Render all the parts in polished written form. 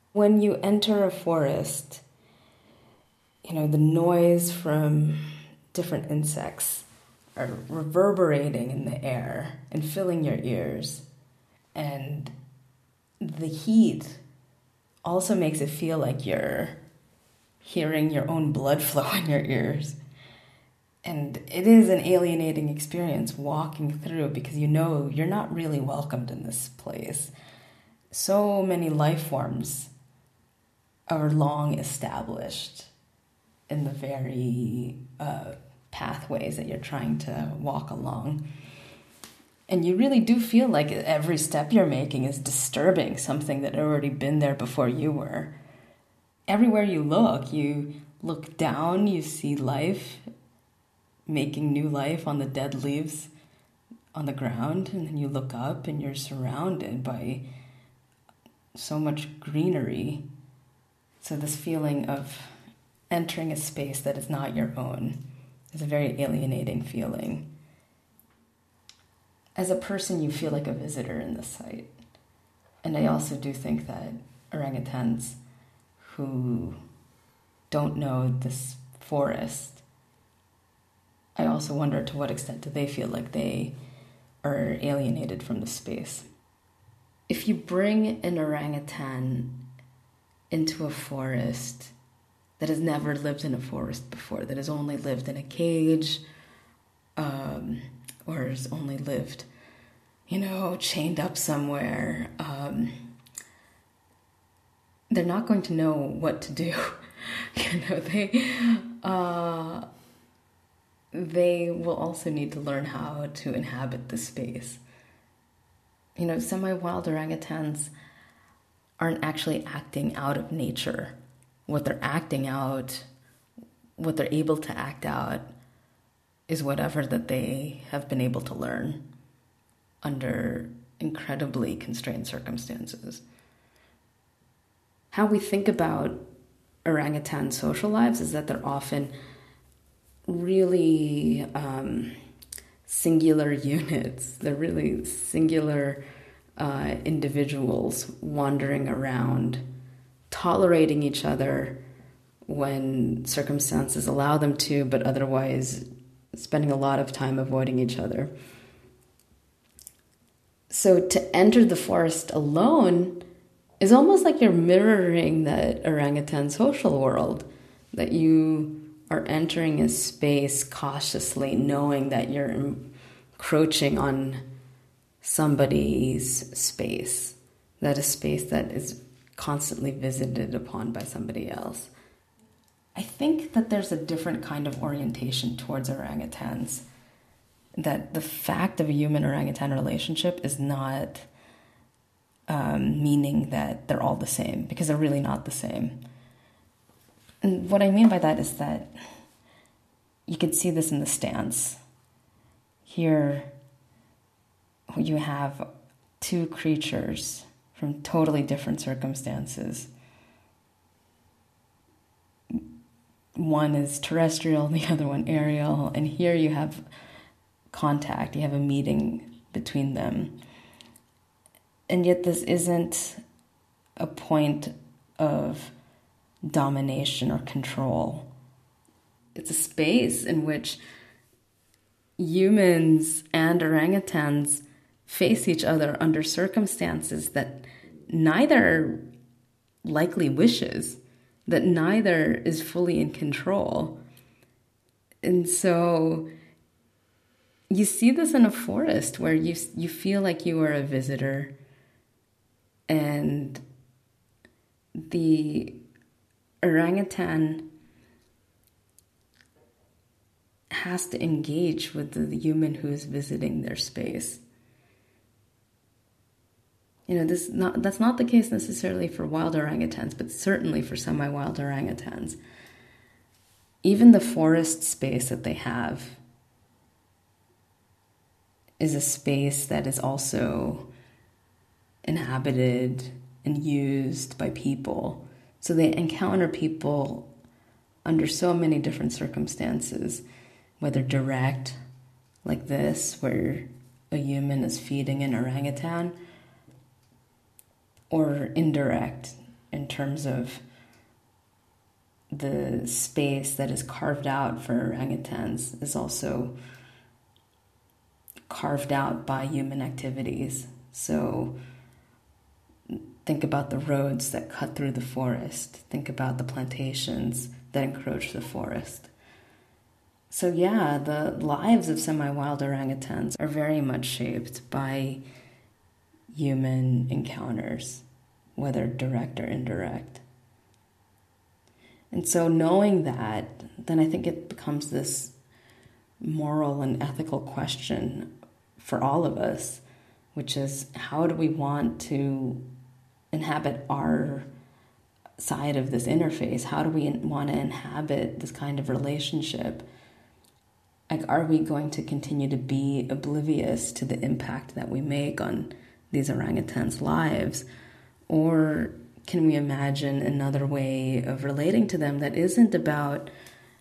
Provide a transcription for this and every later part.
When you enter a forest, the noise from different insects are reverberating in the air and filling your ears. And the heat also makes it feel like you're hearing your own blood flow in your ears. And it is an alienating experience walking through because you're not really welcomed in this place. So many life forms are long established in the very pathways that you're trying to walk along. And you really do feel like every step you're making is disturbing something that had already been there before you were. Everywhere you look down, you see life making new life on the dead leaves on the ground, and then you look up and you're surrounded by so much greenery. So this feeling of entering a space that is not your own is a very alienating feeling. As a person, you feel like a visitor in the site. And I also do think that orangutans who don't know this forest, I also wonder to what extent do they feel like they are alienated from the space. If you bring an orangutan into a forest that has never lived in a forest before, that has only lived in a cage, or has only lived, chained up somewhere, they're not going to know what to do. They will also need to learn how to inhabit the space. Semi-wild orangutans aren't actually acting out of nature. What they're able to act out is whatever that they have been able to learn under incredibly constrained circumstances. How we think about orangutan social lives is that they're often really singular units. They're really singular individuals wandering around, tolerating each other when circumstances allow them to, but otherwise spending a lot of time avoiding each other. So to enter the forest alone is almost like you're mirroring that orangutan social world, that you are entering a space cautiously, knowing that you're encroaching on somebody's space, that a space that is constantly visited upon by somebody else. I think that there's a different kind of orientation towards orangutans, that the fact of a human-orangutan relationship is not meaning that they're all the same, because they're really not the same. And what I mean by that is that you can see this in the stance. Here you have two creatures from totally different circumstances. One is terrestrial, the other one aerial, and here you have contact, you have a meeting between them. And yet this isn't a point of domination or control. It's a space in which humans and orangutans face each other under circumstances that neither likely wishes, that neither is fully in control. And so you see this in a forest where you feel like you are a visitor, and the orangutan has to engage with the human who is visiting their space. That's not the case necessarily for wild orangutans, but certainly for semi-wild orangutans. Even the forest space that they have is a space that is also inhabited and used by people. So they encounter people under so many different circumstances, whether direct, like this, where a human is feeding an orangutan, or indirect, in terms of the space that is carved out for orangutans is also carved out by human activities. So think about the roads that cut through the forest. Think about the plantations that encroach the forest. So yeah, the lives of semi-wild orangutans are very much shaped by human encounters, whether direct or indirect. And so knowing that, then I think it becomes this moral and ethical question for all of us, which is, how do we want to inhabit our side of this interface? How do we want to inhabit this kind of relationship? Like, are we going to continue to be oblivious to the impact that we make on these orangutans' lives? Or can we imagine another way of relating to them that isn't about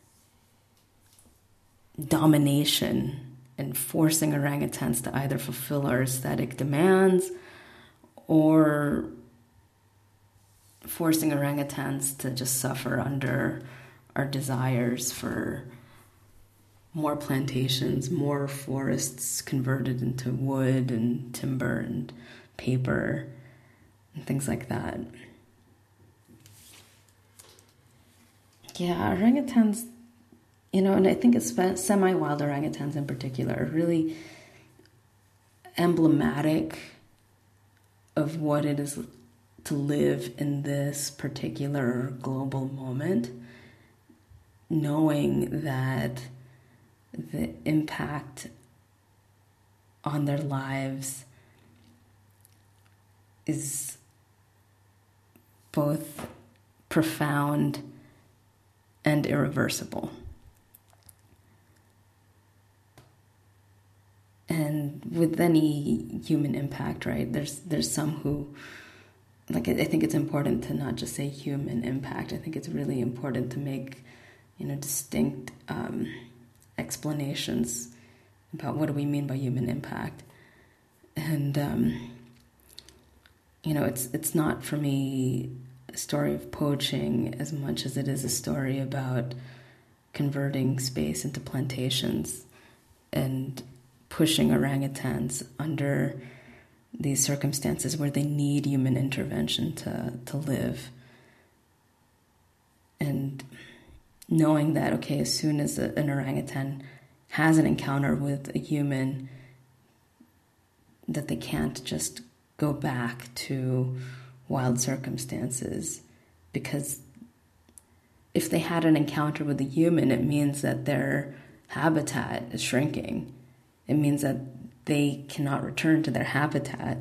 domination and forcing orangutans to either fulfill our aesthetic demands or forcing orangutans to just suffer under our desires for more plantations, more forests converted into wood and timber and paper and things like that. Yeah, orangutans, and I think it's semi-wild orangutans in particular are really emblematic of what it is to live in this particular global moment, knowing that the impact on their lives is both profound and irreversible. And with any human impact, right, there's some who, I think it's important to not just say human impact. I think it's really important to make, distinct explanations about what do we mean by human impact. And, it's not for me a story of poaching as much as it is a story about converting space into plantations and pushing orangutans under these circumstances where they need human intervention to live. And knowing that, okay, as soon as an orangutan has an encounter with a human, that they can't just go back to wild circumstances, because if they had an encounter with a human, it means that their habitat is shrinking. It means that they cannot return to their habitat.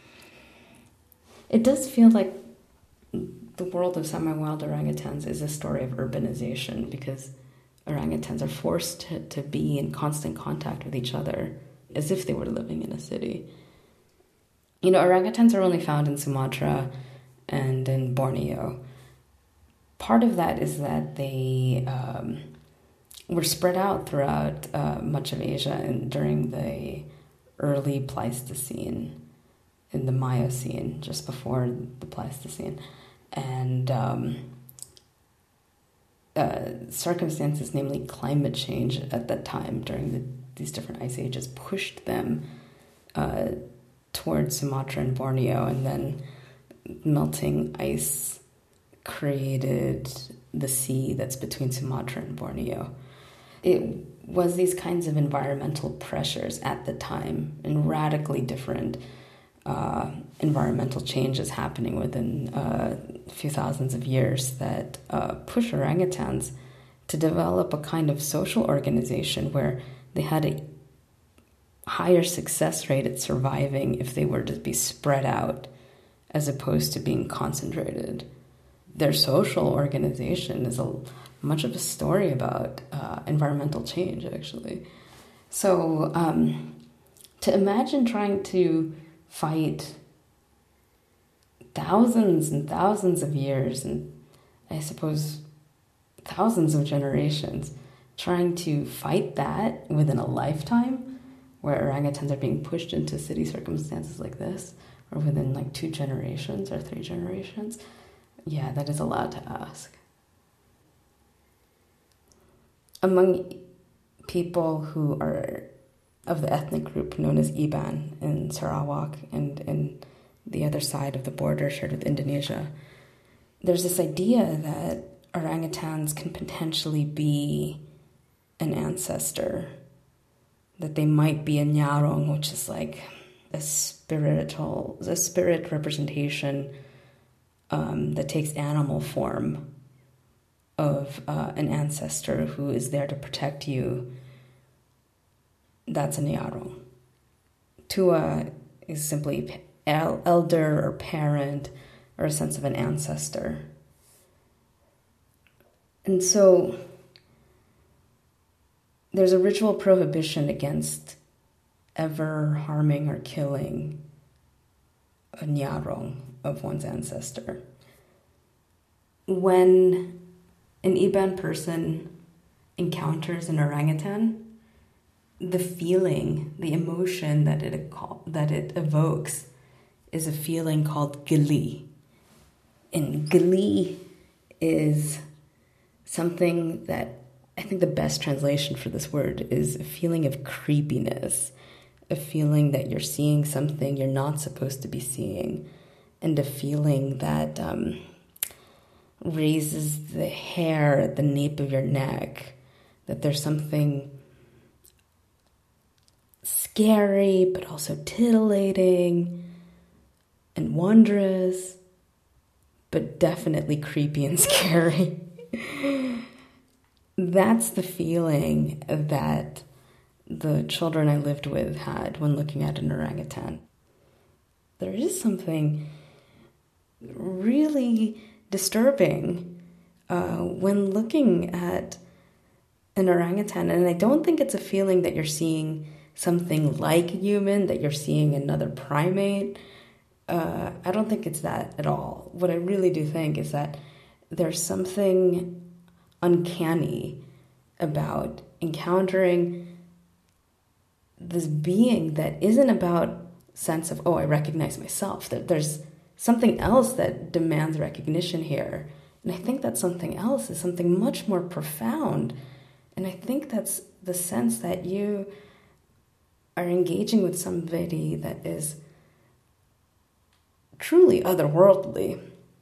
It does feel like the world of semi-wild orangutans is a story of urbanization, because orangutans are forced to be in constant contact with each other as if they were living in a city. Orangutans are only found in Sumatra and in Borneo. Part of that is that they were spread out throughout much of Asia and during the early Pleistocene, in the Miocene, just before the Pleistocene. And circumstances, namely climate change at that time during these different ice ages, pushed them towards Sumatra and Borneo, and then melting ice created the sea that's between Sumatra and Borneo. It was these kinds of environmental pressures at the time and radically different environmental changes happening within a few thousands of years that push orangutans to develop a kind of social organization where they had a higher success rate at surviving if they were to be spread out as opposed to being concentrated. Their social organization is much of a story about environmental change, actually. So to imagine trying to fight thousands and thousands of years, and I suppose thousands of generations, trying to fight that within a lifetime where orangutans are being pushed into city circumstances like this, or within 2 generations or 3 generations, Yeah, that is a lot to ask. Among people who are of the ethnic group known as Iban in Sarawak and in the other side of the border shared with Indonesia, there's this idea that orangutans can potentially be an ancestor, that they might be a nyarong, which is like a spirit representation that takes animal form of an ancestor who is there to protect you. That's a nyarong. Tua is simply elder or parent or a sense of an ancestor. And so there's a ritual prohibition against ever harming or killing a nyarong of one's ancestor. When an Iban person encounters an orangutan, the feeling, the emotion that it evokes is a feeling called geli. And geli is something that I think the best translation for this word is a feeling of creepiness, a feeling that you're seeing something you're not supposed to be seeing, and a feeling that raises the hair at the nape of your neck, that there's something scary but also titillating and wondrous, but definitely creepy and scary. That's the feeling that the children I lived with had when looking at an orangutan. There is something really disturbing when looking at an orangutan, and I don't think it's a feeling that you're seeing something like human, that you're seeing another primate. I don't think it's that at all. What I really do think is that there's something uncanny about encountering this being that isn't about sense of, oh, I recognize myself. That there's something else that demands recognition here. And I think that something else is something much more profound. And I think that's the sense that you are engaging with somebody that is truly otherworldly.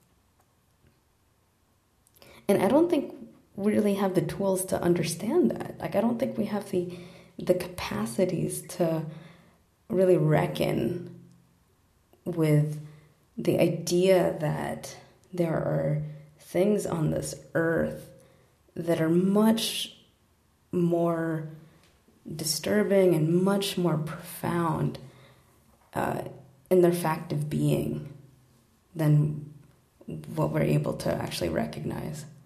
And I don't think we really have the tools to understand that. Like, I don't think we have the capacities to really reckon with the idea that there are things on this earth that are much more disturbing and much more profound in their fact of being than what we're able to actually recognize.